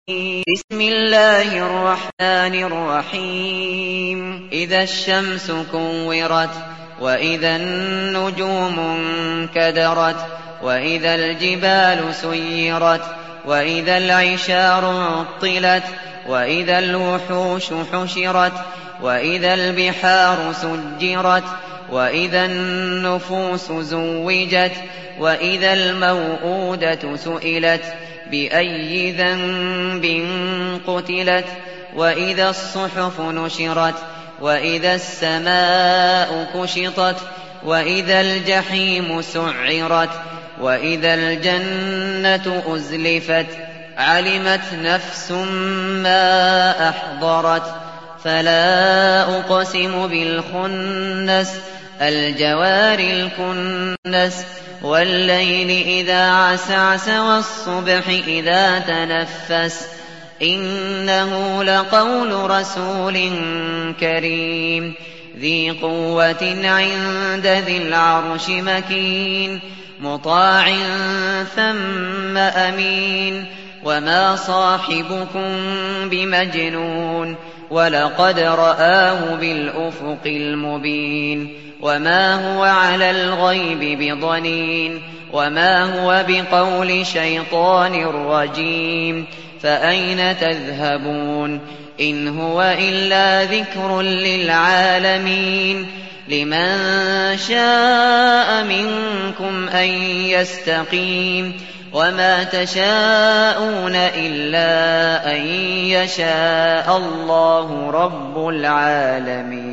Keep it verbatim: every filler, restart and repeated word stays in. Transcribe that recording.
بسم الله الرحمن الرحيم إذا الشمس كورت وإذا النجوم انكدرت وإذا الجبال سيرت وإذا العشار عطلت وإذا الوحوش حشرت وإذا البحار سجرت وإذا النفوس زوجت وإذا الموءودة سئلت بأي ذنب قتلت وإذا الصحف نشرت وإذا السماء كشطت وإذا الجحيم سعرت وإذا الجنة أزلفت علمت نفس ما أحضرت فلا أقسم بالخنس الجوار الكنس والليل إذا عسعس والصبح إذا تنفس إنه لقول رسول كريم ذي قوة عند ذي العرش مكين مطاع ثم أمين وما صاحبكم بمجنون ولقد رآه بالأفق المبين وما هو على الغيب بضنين وما هو بقول شيطان رجيم فأين تذهبون إن هو إلا ذكر للعالمين لمن شاء منكم أن يستقيم وما تشاءون إلا أن يشاء الله رب العالمين.